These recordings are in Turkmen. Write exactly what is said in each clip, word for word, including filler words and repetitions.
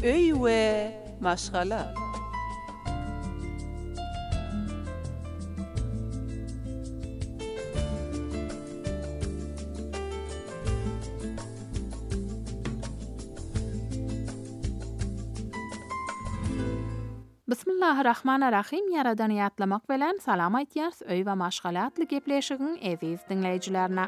öy we maşgala. Bismillahirrahmanirrahim. Yaradan ýatlamak bilen salam aýtýars öý we maşgalatly gepleşigiň eziz dinleýijilerine.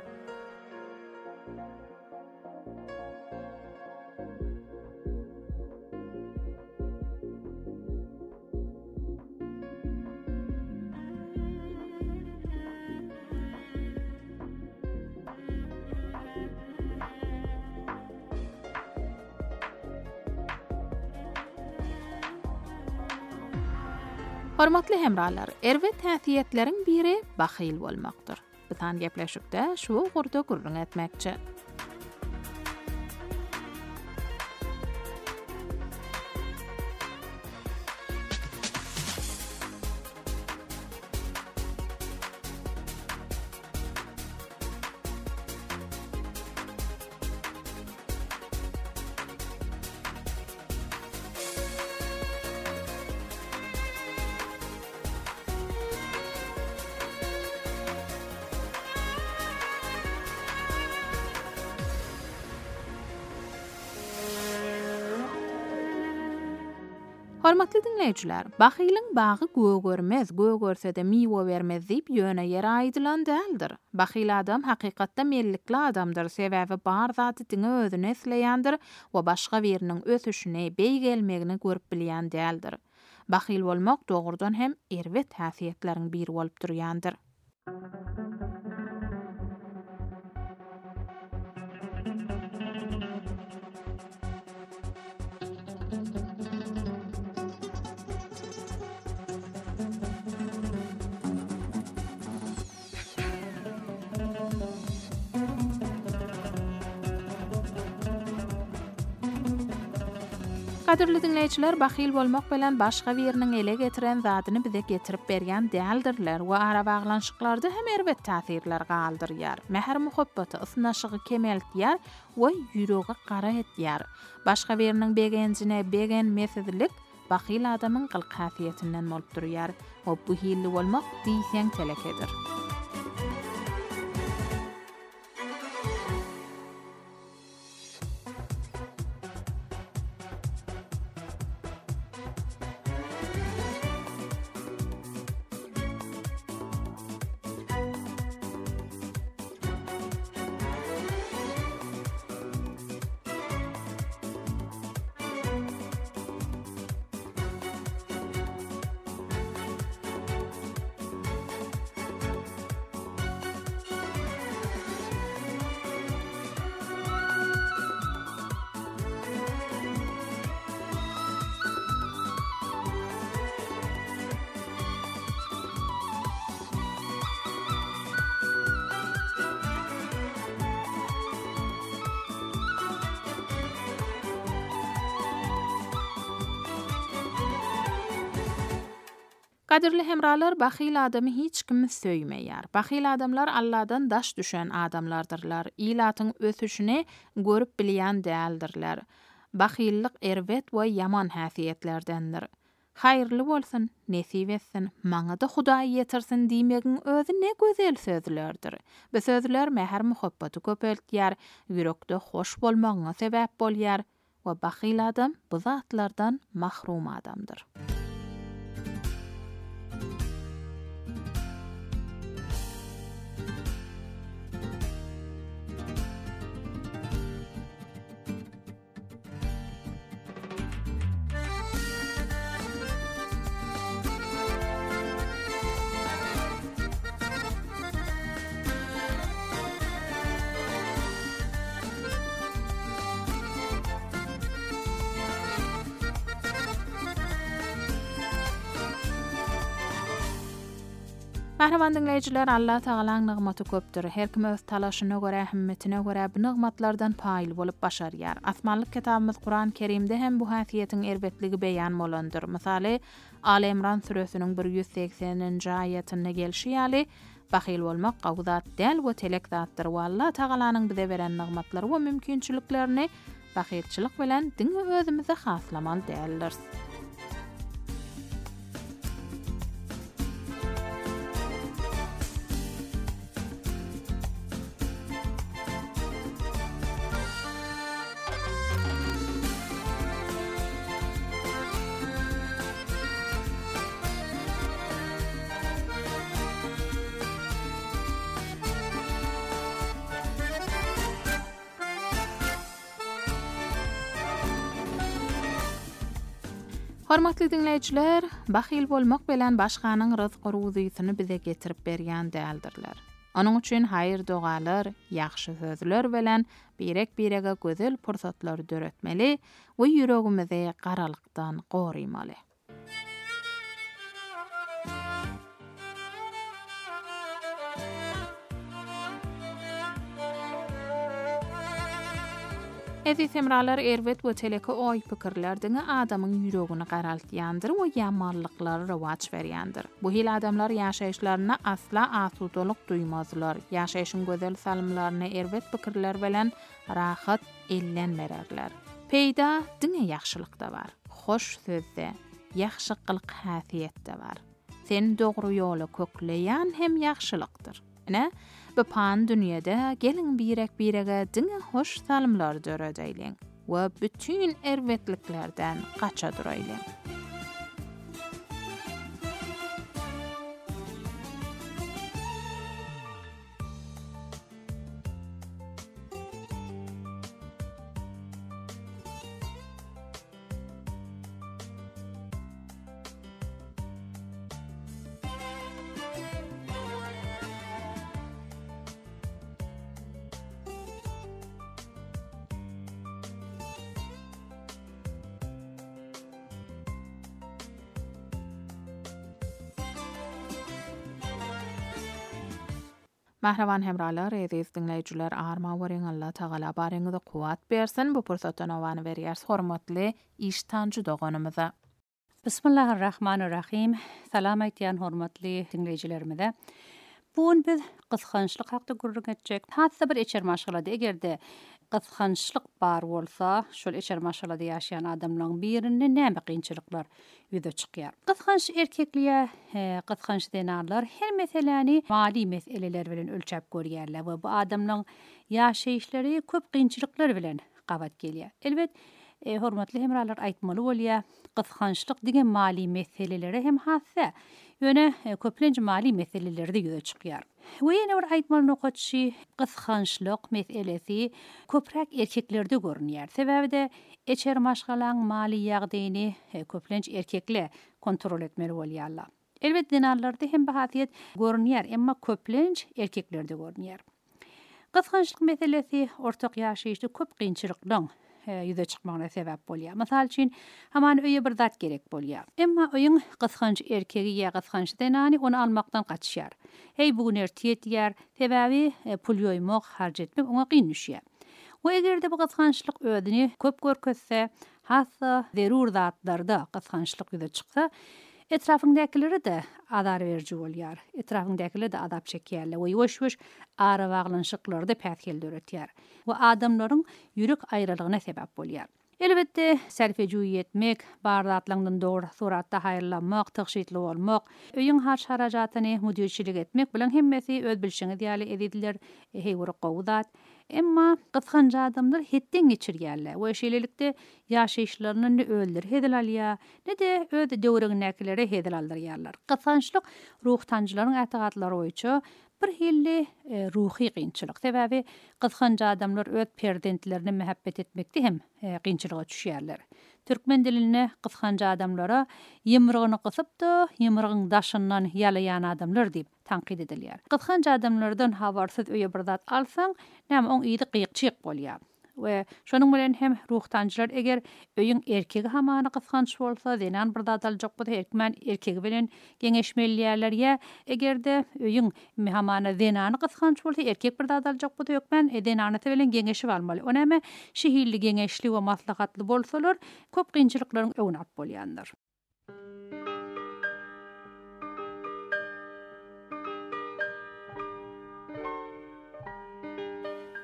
Hormatly hemralar, erwet häsiýetleriň biri bahyl bolmakdyr. Bitan gepleşikde şu gurda gurrun etmekçi. Hormatly dinleýijiler, bahylyň bagy göw görmez, göw görse-de miwe bermez diýip ýöne ýere aýdylan däldir. Bahyl adam hakykatda mellikli adamdyr, sebäbi bar zaty diňe özüne esleýändir we başga biriniň ösüşine, beý gelmegine görüp bilýän däldir. Bahyl bolmak dogrudan hem erwet häsiýetleriň biri bolup durýandyr. Kadirli dinleýijiler, bahyl bolmak bilen başga biriniň ele getiren zadyny bize getirip berýän däldirler we ara baglanşyklarda hem erwet täsirler galdyrýar. Mehr muhabbaty ysnaşygy kemeltýär we ýüregi gara etýär. Başga biriniň begenjine begen mesizlik bahyl adamyň gylk häsiýetinden bolup durýar. O bu hilli bolmak diýsen telekedir. Kadirli hemralar, bahyl adamy hiç kim söýmeýär. Bahyl adamlar Allahdan daş düşen adamlardyrlar. Ilatyň ösüşini görüp bilýän däldirler. Bahyllyk erwet we yaman häsiýetlerdendir. Hayrly bolsun, nesip etsin, maňa da Hudaý ýetirsin diýmegiň özü ne gözel sözlerdir. Bu sözler mehr muhabbaty köpeltýär, ýürekde hoş bolmagyna sebäp bolýar we bahyl adam bu zatlardan mahrum adamdyr. Mahraman dinleýijiler, Allah Taalaň nygmaty köpdür. Her kim öz talaşyna görä, himmetine görä bu nygmatlardan paýl bolup başarýar. Asmanlyk kitabymyz Qur'an Kerimde hem bu häsiýetiň erbetligi beýan bolandyr. Misaly, Ali Imran suresiniň bir yüz sekseninji aýatyna gelşýäli, bahyl bolmak gawzat däl we telek zatdyr. Allah Taalaň bize beren nygmatlar we mümkinçiliklerini Bahilçilik bilen diňe özümizi haslamaly däldir. Hormatly dinleyijiler, bahil bolmak bilen başganyň rızky ruzysyny bize getirip berýän däldirler. Onuň üçin haýır dogalar, ýaxşy sözler bilen birek-birege gözel pursatlar döretmeli we ýüregimizi garalykdan gorymaly. Ezi semralar erwet we teleke oý pikirler diňe adamyň ýüregini garaltýandyr we ýamanlyklary rewaç berýändir. Bu hil adamlar ýaşaýyşlaryna asla asudalyk duýmazlar. Ýaşaýyşyň gözel salymlaryny erwet pikirler bilen rahat ellenmererler. Peýda diňe ýaxşylykda bar, hoş sözde, ýaxşy kılık häsiýetde bar. Sen dogry ýola kökleýän hem ýaxşylykdyr. Ne? Bu pan dünýede gelin birek birege diňe hoş salymlar döredýän we bütün erwetliklerden gaça durýan. Mahravan hemralar, eziz dinleyijiler, arma weriň Allah Taala baryňyza kuwat bersin. Bu pursatdan awany berýär hormatly iştanjy doganymyza. Bismillahirrahmanirrahim. Salam aýtýan hormatly dinleyijilerimize. Bugün biz kyskançlyk hakda gurrungetjek. Hatda bir eçer maşgalada egerde kyskançlyk bar bolsa, şol eçer maşgalada ýaşaýan adamlaryň birinde näme kynçylyklar ýüze çykýar. Kyskanç erkekliğe, kyskanç denarlar her meseleni mali meseleler bilen ölçäp görýärler we bu adamlaryň ýaşaýyşlary köp kynçylyklar bilen gabat gelýär. Elbet E, hormatly hemralar aýtmaly bolýar. Kyskançlyk digen mali meseleleri hem hassa ýöne e, köplenji mali meseleleri ýüze çykýar. We ýene bir aýtmaly nokatçy kyskançlyk meselesi köprek erkeklerde görünýär. Sebebi de eçer maşgalaň mali ýagdaýyny e, köplenji erkekler kontrol etmeli bolýarlar. Elbet dinarlarda hem bu hasyýet görünýär, emma köplenji erkeklerde görünýär. Kyskançlyk meselesi ortak ýaşaýyşda köp kynçylyklaryň ýüze çykmagyna sebäp bolýar. Mysal üçin, haman öýe bir zat gerek bolýar. Emma öýüň kyskanç erkegi ýa kyskanç denany onu almakdan gaçýar. Hey bugün ertiýetýär, sebäbi e, pul ýoýmak, harj etmek oňa gyn düşýär. We egerde bu kyskançlyk ödüni köp görkezse, hassa zerur zatlarda kyskançlyk ýüze çyksa, etrafyndakileri de adar berji bolýar. Etrafyndakiler de adap çekýärler. We ýoş-ýoş ara baglanşyklary da päskel döretýär. Bu adamlaryň ýürek aýralygyna sebäp bolýar. Elbetde serfejuý etmek, bardatlardan dogry suratda haýyrlanmak, tygşytly bolmak, öýüň harç harajatyny müdirçilik etmek bilen hemmesi öz bilşiňi diýäli edildiler, heýwere gowdat. Emma kyskanç adamlar hetden geçirýärler. We şeýlelikde ýaşaýyşlaryny öldür hedel alýar, ne de öz döwreginäkileri hedel aldyrýarlar. Kyskançlyk ruhtanjylaryň ätigatlary boýunça bir hilli e, ruhi kynçylyk. Sebäbi kyskanç adamlar öz perdentlerini mehabbet etmekde hem e, kynçylyga düşýärler. Türkmen diline kyskanç adamlara ýymrygyny gysyp da ýymrygyň daşyndan ýalaýan adamlar diýip tankid edilýär. Kyskanç adamlardan habarsyz öýe bir zat alsaň, näme oň ýygy gıyıkçyk bolýar. We şonuň bilen hem ruhtanjylar eger öýüň erkegi hamany kyskanç bolsa, denan bir zat aljak bolsa, erkmen erkegi bilen geňeşmelýärler ýa egerde öýüň hamany denany kyskanç bolsa, erkek bir zat aljak bolsa, erkmen denany bilen geňeşip almaly. O näme şehirli geňeşli we maslahatly bolsalar, köp kynçylyklaryň öňüne ap bolýandyr.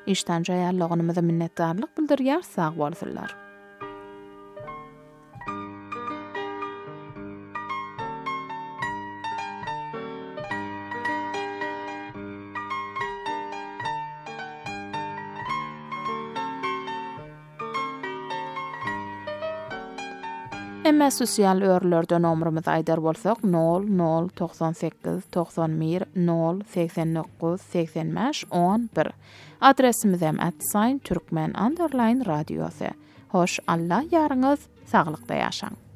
işten jaýarlygynymyza minnetdarlyk bildirýär, sag bolsunlar. Emme sosial örlerde nomrumyz aýdar bolsak nol nol doksan sekiz doksan bir nol seksen dokuz seksen beş on bir. Adresimiz hem at sign türkmen underline radiosy. Hoş Allah ýaryňyz saglykda ýaşaň.